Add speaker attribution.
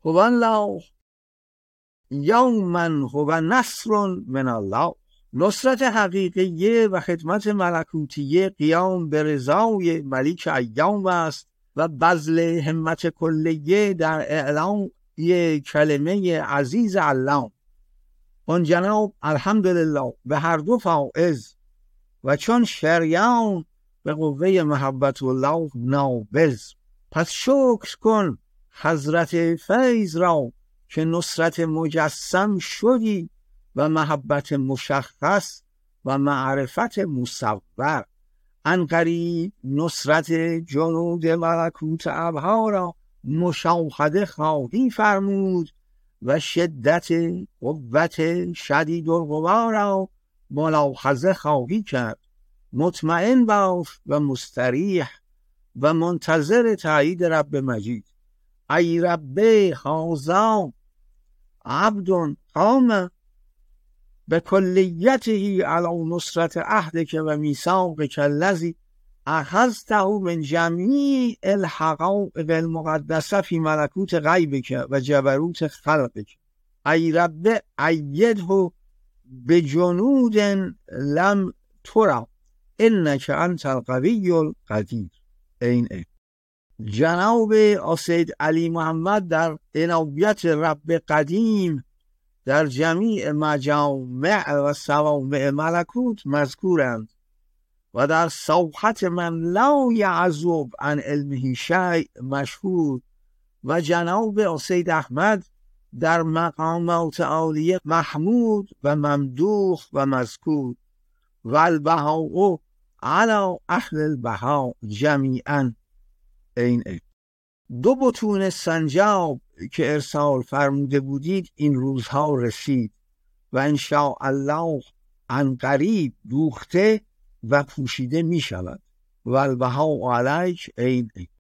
Speaker 1: هو الله یومن هو نصر من الله. نصرت حقیقیه و خدمت ملکوتیه قیام به رضای ملیک ایام است و بذل همت کلیه در اعلام کلمه عزیز الله. آن جناب الحمدلله به هر دو فائز و چون شریان به قوه محبت الله نابض. پس شکر کن حضرت فیض را که نصرت مجسم شدی و محبت مشخص و معرفت مصور. عنقریب نصرت جنود ملکوت ابها را مشاهده خواهی فرمود و شدت قوت شدید القوا را ملاحظه خواهی کرد. مطمئن باش و مستریح و منتظر تایید رب مجید. ای رب هذا عبد قام به کلیته علی نصرت عهدک و میثاقک الذی اخذته من جمیع الحقائق المقدسه فی ملکوت غیبک و جبروت خلقک. ای رب ایده بجنود لم ترى انک انت القوی القدیر. این جناب سید علی محمد در عنایت رب قدیم در جمیع مجامع و صوامع ملکوت مذکورند و در سوحت من لا یعزب عن علمه شیء مشهور و جناب سید احمد در مقامات عالیه محمود و ممدوح و مذکور و البهاء علی اهل البهاء جمیعا. این دو بطون سنجاب که ارسال فرموده بودید این روزها رسید و انشاء الله عنقریب دوخته و پوشیده می شود. و البهاء علیک. این